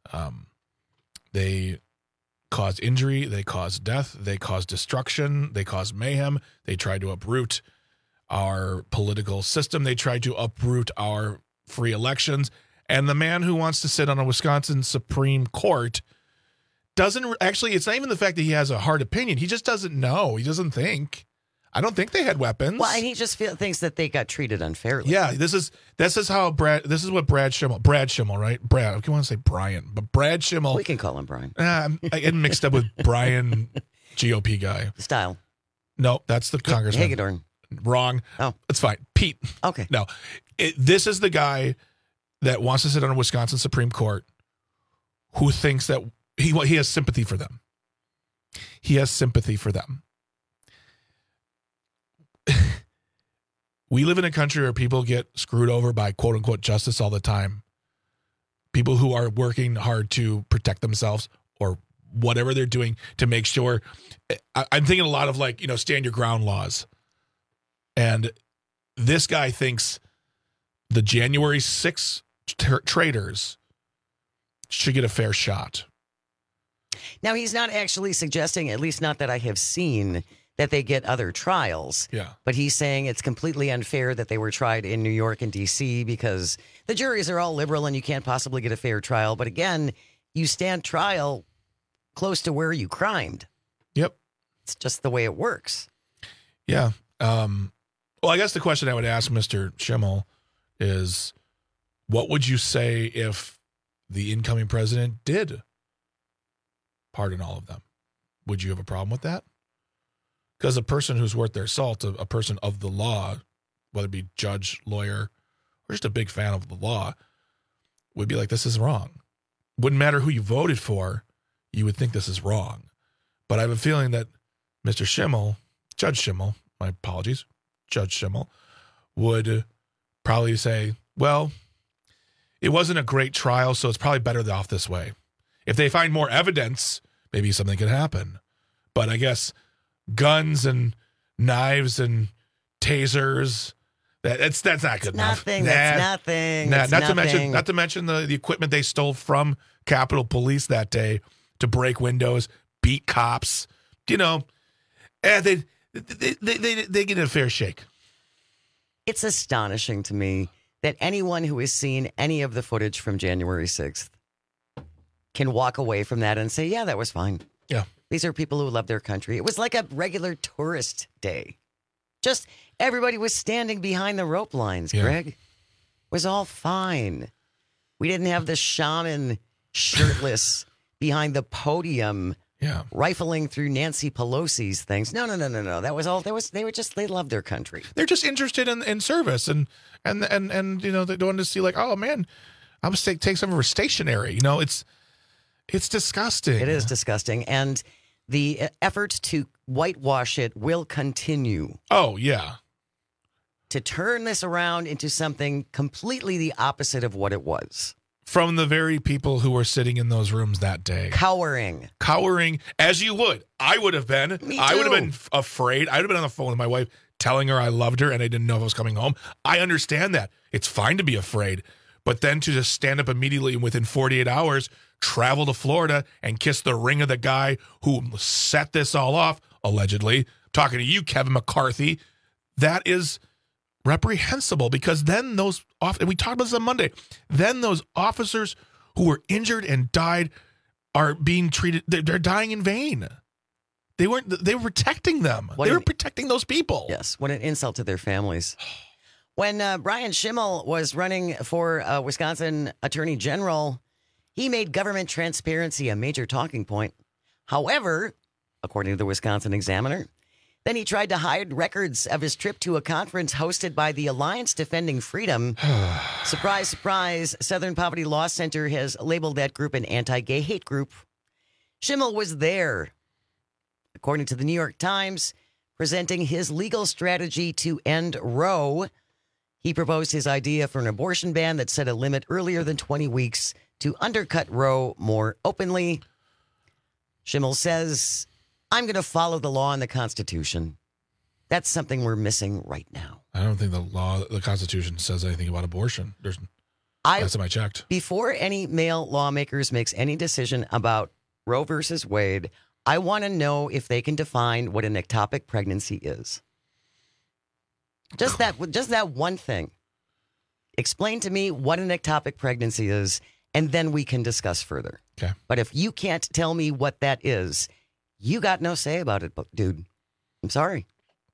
They cause injury, they cause death, they cause destruction, they cause mayhem, they try to uproot our political system, they try to uproot our free elections, and the man who wants to sit on a Wisconsin Supreme Court doesn't actually, it's not even the fact that he has a hard opinion, he just doesn't know, he doesn't think. I don't think they had weapons. Well, and he just thinks that they got treated unfairly. Yeah, this is what Brad Schimmel, right? Brad, I want to say Brian, but Brad Schimmel. We can call him Brian. I get mixed up with Brian, GOP guy. Style. No, that's the congressman. Hagedorn. Wrong. Oh, it's fine. Pete. Okay. No, this is the guy that wants to sit on a Wisconsin Supreme Court, who thinks that he has sympathy for them. He has sympathy for them. We live in a country where people get screwed over by quote unquote justice all the time. People who are working hard to protect themselves or whatever they're doing to make sure. I'm thinking a lot of stand your ground laws. And this guy thinks the January 6th traitors should get a fair shot. Now, he's not actually suggesting, at least not that I have seen, that they get other trials. Yeah. But he's saying it's completely unfair that they were tried in New York and D.C. because the juries are all liberal and you can't possibly get a fair trial. But again, you stand trial close to where you crimed. Yep. It's just the way it works. Yeah. Well, I guess the question I would ask Mr. Schimmel is, what would you say if the incoming president did pardon all of them? Would you have a problem with that? Because a person who's worth their salt, a person of the law, whether it be judge, lawyer, or just a big fan of the law, would be like, this is wrong. Wouldn't matter who you voted for, you would think this is wrong. But I have a feeling that Mr. Schimmel, Judge Schimmel, my apologies, Judge Schimmel, would probably say, well, it wasn't a great trial, so it's probably better off this way. If they find more evidence, maybe something could happen. But I guess guns and knives and tasers, that's not good enough. Nothing. That's nothing. Not to mention the equipment they stole from Capitol Police that day to break windows, beat cops. You know, they get a fair shake. It's astonishing to me that anyone who has seen any of the footage from January 6th can walk away from that and say, yeah, that was fine. Yeah. These are people who love their country. It was like a regular tourist day. Just everybody was standing behind the rope lines, Greg. It was all fine. We didn't have the shaman shirtless behind the podium rifling through Nancy Pelosi's things. No. That was all. They loved their country. They're just interested in service and you know, they wanted to see like, oh man, I'm gonna take some of her stationery. You know, it's disgusting. It is disgusting. And the effort to whitewash it will continue. Oh, yeah. To turn this around into something completely the opposite of what it was. From the very people who were sitting in those rooms that day. Cowering, as you would. I would have been. Me too. I would have been afraid. I would have been on the phone with my wife telling her I loved her and I didn't know if I was coming home. I understand that. It's fine to be afraid. But then to just stand up immediately and within 48 hours, travel to Florida and kiss the ring of the guy who set this all off, allegedly. Talking to you, Kevin McCarthy. That is reprehensible because then and we talked about this on Monday, then those officers who were injured and died are being treated, they're dying in vain. They were protecting them. They were protecting those people. Yes, what an insult to their families. When Brian Schimmel was running for Wisconsin Attorney General, he made government transparency a major talking point. However, according to the Wisconsin Examiner, then he tried to hide records of his trip to a conference hosted by the Alliance Defending Freedom. Surprise, surprise, Southern Poverty Law Center has labeled that group an anti-gay hate group. Schimmel was there, according to the New York Times, presenting his legal strategy to end Roe. He proposed his idea for an abortion ban that set a limit earlier than 20 weeks to undercut Roe more openly. Schimmel says, I'm going to follow the law and the Constitution. That's something we're missing right now. I don't think the Constitution says anything about abortion. Last time I checked. Before any male lawmakers makes any decision about Roe versus Wade, I want to know if they can define what an ectopic pregnancy is. Just that one thing. Explain to me what an ectopic pregnancy is, and then we can discuss further. Okay. But if you can't tell me what that is, you got no say about it, dude. I'm sorry.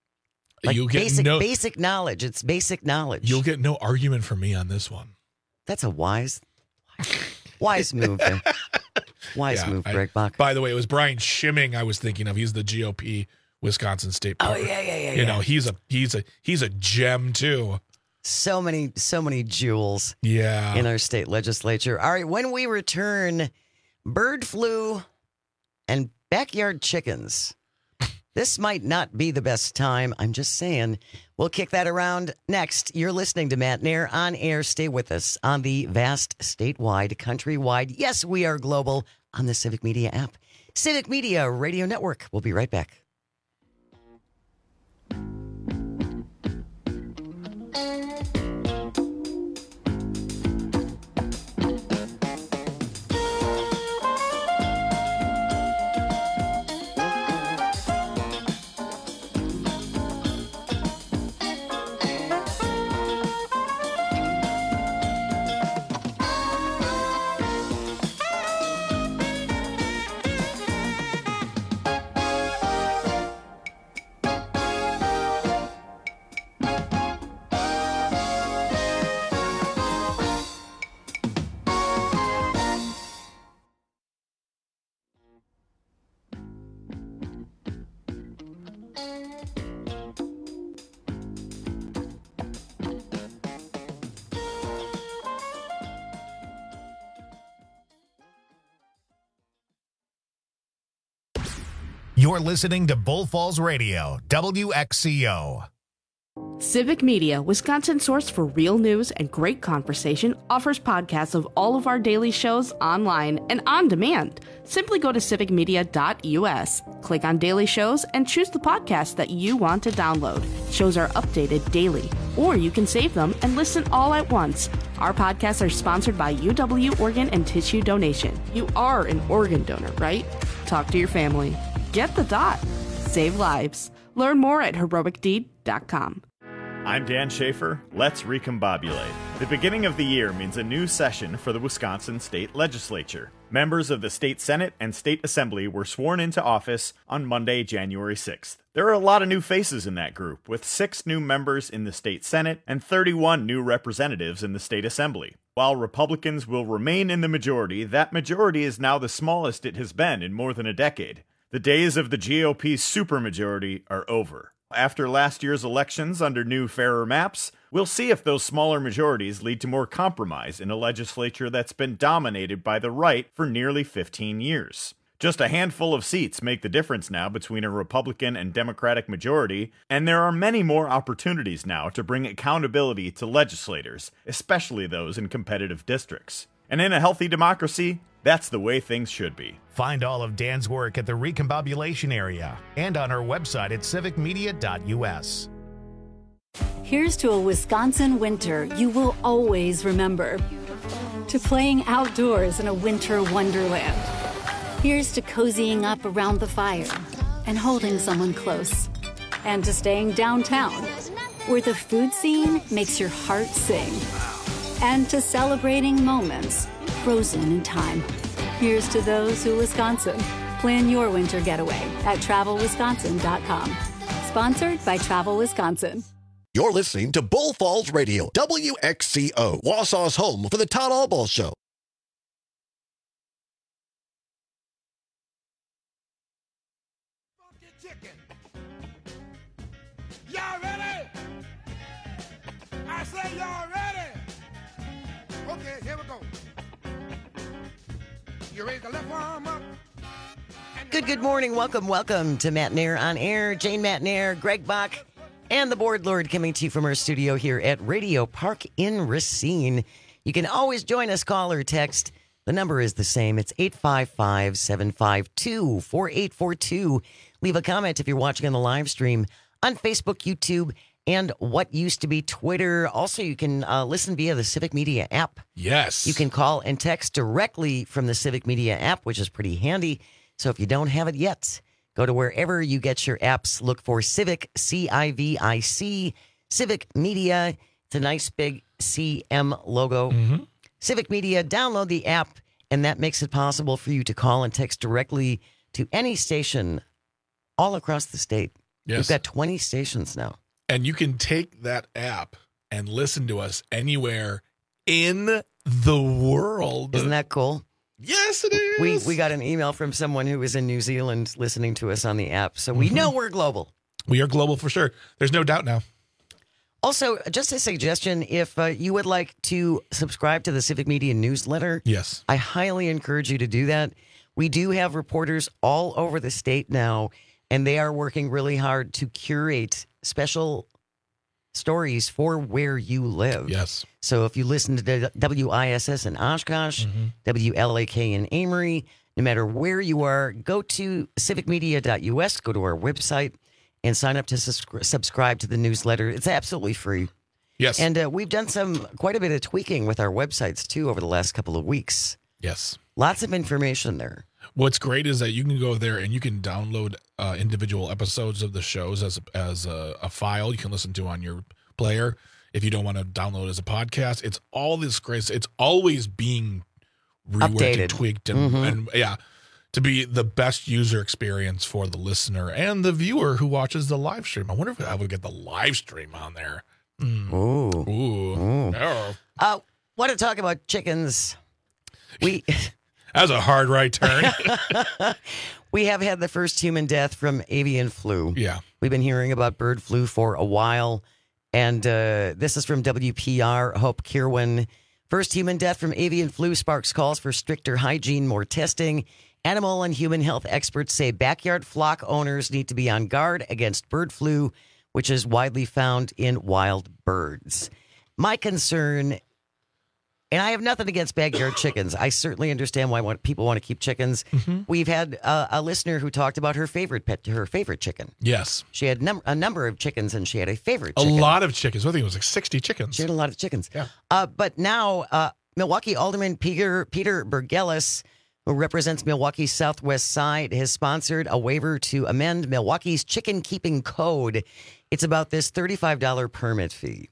Basic knowledge. It's basic knowledge. You'll get no argument from me on this one. That's a wise move there. Move, Greg Bach. By the way, it was Brian Schimming I was thinking of. He's the GOP Wisconsin State Party. Oh yeah. You know, he's a gem too. So many jewels. Yeah. In our state legislature. All right, when we return, bird flu and backyard chickens. This might not be the best time. I'm just saying. We'll kick that around next. You're listening to Matt Nair on air. Stay with us on the vast, statewide, countrywide. Yes, we are global on the Civic Media app. Civic Media Radio Network. We'll be right back. You're listening to Bull Falls Radio, WXCO. Civic Media, Wisconsin's source for real news and great conversation, offers podcasts of all of our daily shows online and on demand. Simply go to civicmedia.us, click on daily shows, and choose the podcast that you want to download. Shows are updated daily, or you can save them and listen all at once. Our podcasts are sponsored by UW Organ and Tissue Donation. You are an organ donor, right? Talk to your family. Get the dot. Save lives. Learn more at heroicdeed.com. I'm Dan Schaefer. Let's recombobulate. The beginning of the year means a new session for the Wisconsin State Legislature. Members of the State Senate and State Assembly were sworn into office on Monday, January 6th. There are a lot of new faces in that group, with 6 new members in the State Senate and 31 new representatives in the State Assembly. While Republicans will remain in the majority, that majority is now the smallest it has been in more than a decade. The days of the GOP supermajority are over. After last year's elections under new, fairer maps, we'll see if those smaller majorities lead to more compromise in a legislature that's been dominated by the right for nearly 15 years. Just a handful of seats make the difference now between a Republican and Democratic majority, and there are many more opportunities now to bring accountability to legislators, especially those in competitive districts. And in a healthy democracy, that's the way things should be. Find all of Dan's work at the Recombobulation Area and on our website at civicmedia.us. Here's to a Wisconsin winter you will always remember. To playing outdoors in a winter wonderland. Here's to cozying up around the fire and holding someone close. And to staying downtown, where the food scene makes your heart sing. And to celebrating moments frozen in time. Here's to those who Wisconsin. Plan your winter getaway at travelwisconsin.com. Sponsored by Travel Wisconsin. You're listening to Bull Falls Radio, WXCO, Wausau's home for the Todd Albaugh Show. Y'all ready? I say y'all ready? Okay, here we go. You raise the left arm up. Good morning. Welcome to Matt Nair on Air. Jane Matt Nair, Greg Bach, and the Board Lord coming to you from our studio here at Radio Park in Racine. You can always join us, call or text. The number is the same. It's 855-752-4842. Leave a comment if you're watching on the live stream on Facebook, YouTube, and what used to be Twitter. Also, you can listen via the Civic Media app. Yes. You can call and text directly from the Civic Media app, which is pretty handy. So if you don't have it yet, go to wherever you get your apps. Look for Civic, C-I-V-I-C, Civic Media. It's a nice big CM logo. Mm-hmm. Civic Media, download the app, and that makes it possible for you to call and text directly to any station all across the state. Yes. We've got 20 stations now. And you can take that app and listen to us anywhere in the world. Isn't that cool? Yes, it is. We got an email from someone who was in New Zealand listening to us on the app, so we know we're global. We are global for sure. There's no doubt now. Also, just a suggestion, if you would like to subscribe to the Civic Media newsletter, yes, I highly encourage you to do that. We do have reporters all over the state now, and they are working really hard to curate special stories for where you live. Yes. So if you listen to WISS in Oshkosh, WLAK in Amory, no matter where you are, go to civicmedia.us, go to our website, and sign up to subscribe to the newsletter. It's absolutely free. Yes. And we've done quite a bit of tweaking with our websites, too, over the last couple of weeks. Yes. Lots of information there. What's great is that you can go there and you can download individual episodes of the shows as a file you can listen to on your player. If you don't want to download as a podcast, it's all this great. It's always being reworked Updated. and tweaked, and to be the best user experience for the listener and the viewer who watches the live stream. I wonder if I would get the live stream on there. Ooh. Oh. Want to talk about chickens? That was a hard right turn. We have had the first human death from avian flu. Yeah. We've been hearing about bird flu for a while. And this is from WPR, Hope Kirwan. First human death from avian flu sparks calls for stricter hygiene, more testing. Animal and human health experts say backyard flock owners need to be on guard against bird flu, which is widely found in wild birds. My concern, and I have nothing against backyard chickens. I certainly understand why people want to keep chickens. Mm-hmm. We've had a listener who talked about her favorite chicken. Yes. She had a number of chickens, and she had a favorite A chicken. lot of chickens. I think it was like 60 chickens. She had a lot of chickens. Yeah. But now, Milwaukee Alderman Peter Burgelis, who represents Milwaukee's southwest side, has sponsored a waiver to amend Milwaukee's chicken keeping code. It's about this $35 permit fee.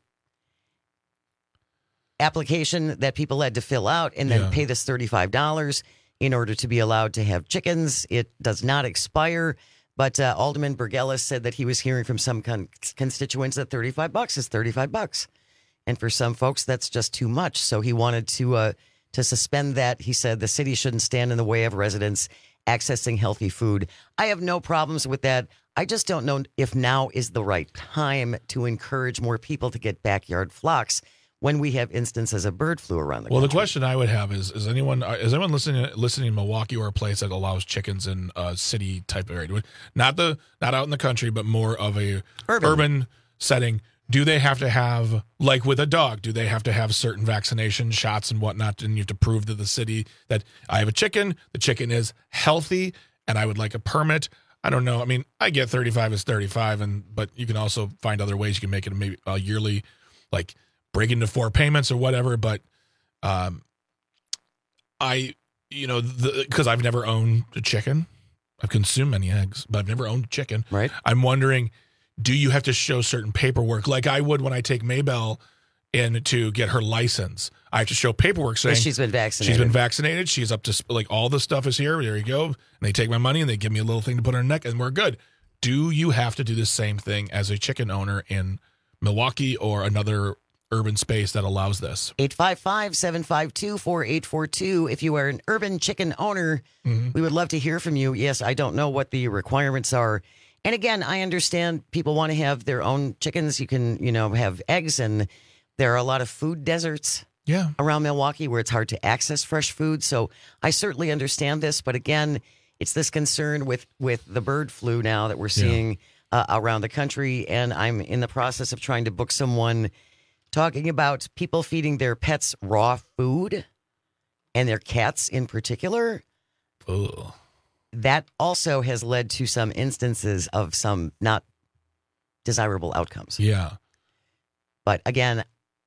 Application that people had to fill out and then pay this $35 in order to be allowed to have chickens. It does not expire, but Alderman Burgelis said that he was hearing from some constituents that $35 is $35. And for some folks, that's just too much. So he wanted to suspend that. He said the city shouldn't stand in the way of residents accessing healthy food. I have no problems with that. I just don't know if now is the right time to encourage more people to get backyard flocks when we have instances of bird flu around the country. The question I would have is anyone listening in Milwaukee or a place that allows chickens in a city type of area? Not out in the country, but more of a urban setting. Do they have to have, like with a dog, do they have to have certain vaccination shots and whatnot? And you have to prove to the city that I have a chicken, the chicken is healthy, and I would like a permit. I don't know. I mean, I get 35 is 35, but you can also find other ways you can make it maybe a yearly, like break into 4 payments or whatever. But because I've never owned a chicken. I've consumed many eggs, but I've never owned a chicken. Right. I'm wondering, do you have to show certain paperwork like I would when I take Maybelle in to get her license? I have to show paperwork saying she's been vaccinated. She's been vaccinated. She's up to, like, all the stuff is here. There you go. And they take my money and they give me a little thing to put on her neck and we're good. Do you have to do the same thing as a chicken owner in Milwaukee or another urban space that allows this? 855-752-4842. If you are an urban chicken owner, we would love to hear from you. Yes, I don't know what the requirements are. And again, I understand people want to have their own chickens. You can, have eggs, and there are a lot of food deserts around Milwaukee where it's hard to access fresh food. So I certainly understand this. But again, it's this concern with the bird flu now that we're seeing around the country. And I'm in the process of trying to book someone talking about people feeding their pets raw food and their cats in particular. Ugh. That also has led to some instances of some not desirable outcomes. Yeah. But again,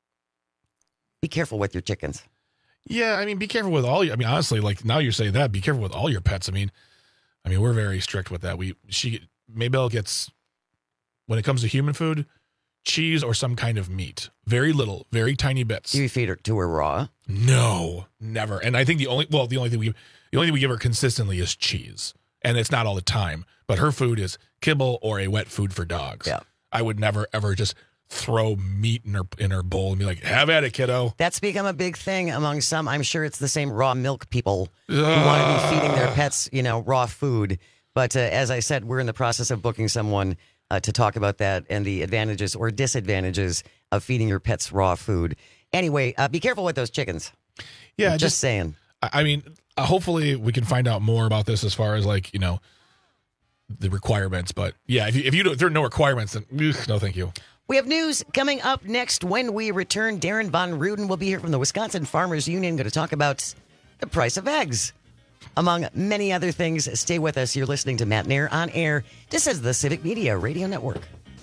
be careful with your chickens. Yeah, I mean, be careful with all your, honestly, like now you're saying that, be careful with all your pets. I mean, we're very strict with that. Maybelle gets, when it comes to human food, cheese or some kind of meat. Very little, very tiny bits. Do you feed her to her raw? No, never. And I think the only thing we give her consistently is cheese. And it's not all the time. But her food is kibble or a wet food for dogs. Yeah. I would never, ever just throw meat in her bowl and be like, have at it, kiddo. That's become a big thing among some. I'm sure it's the same raw milk people who want to be feeding their pets, raw food. But as I said, we're in the process of booking someone to talk about that and the advantages or disadvantages of feeding your pets raw food. Anyway, be careful with those chickens. Yeah, just saying. Hopefully we can find out more about this as far as the requirements. But yeah, if there are no requirements, then no, thank you. We have news coming up next when we return. Darren Von Ruden will be here from the Wisconsin Farmers Union, going to talk about the price of eggs, among many other things. Stay with us. You're listening to Matt Nair on Air. This is the Civic Media Radio Network.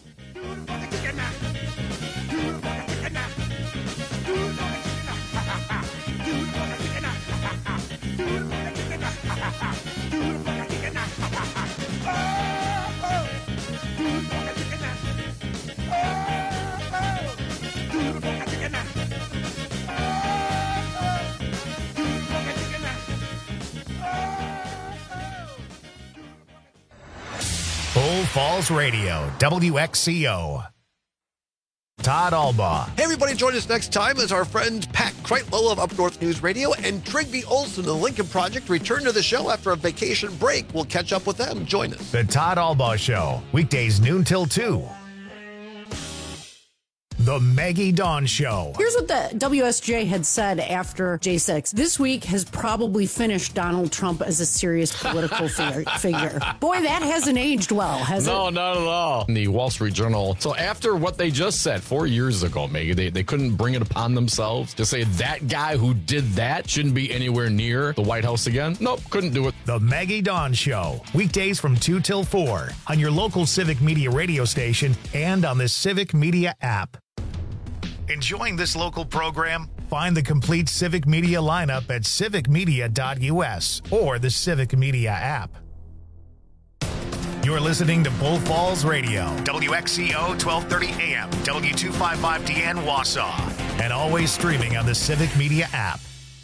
Bull Falls Radio, WXCO. Todd Albaugh. Hey, everybody, join us next time as our friend Pat Kreitlow of Up North News Radio and Trigby Olson of the Lincoln Project return to the show after a vacation break. We'll catch up with them. Join us. The Todd Albaugh Show, weekdays noon till 2. The Maggie Dawn Show. Here's what the WSJ had said after J6. This week has probably finished Donald Trump as a serious political figure. Boy, that hasn't aged well, has it? No, not at all. In the Wall Street Journal. So after what they just said 4 years ago, Maggie, they couldn't bring it upon themselves to say that guy who did that shouldn't be anywhere near the White House again. Nope, couldn't do it. The Maggie Dawn Show. Weekdays from 2 till 4 on your local Civic Media radio station and on the Civic Media app. Enjoying this local program? Find the complete Civic Media lineup at civicmedia.us or the Civic Media app. You're listening to Bull Falls Radio, WXCO 1230 AM, W255DN Wausau, and always streaming on the Civic Media app.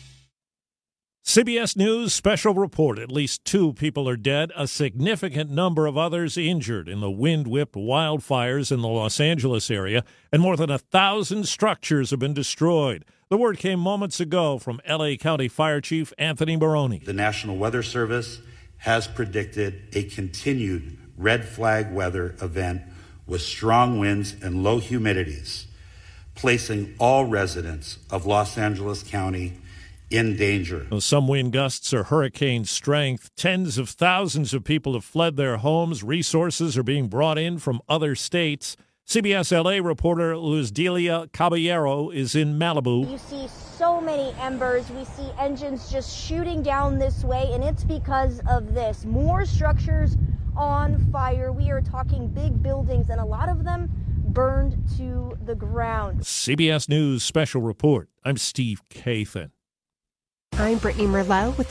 CBS News special report. At least 2 people are dead, a significant number of others injured in the wind-whipped wildfires in the Los Angeles area, and more than 1,000 structures have been destroyed. The word came moments ago from L.A. County Fire Chief Anthony Baroni. The National Weather Service has predicted a continued red flag weather event with strong winds and low humidities, placing all residents of Los Angeles County in danger. Some wind gusts are hurricane strength. Tens of thousands of people have fled their homes. Resources are being brought in from other states. CBS LA reporter Luzdelia Caballero is in Malibu. You see so many embers. We see engines just shooting down this way, and it's because of this. More structures on fire. We are talking big buildings, and a lot of them burned to the ground. CBS News special report. I'm Steve Kathan. I'm Brittany Merlot with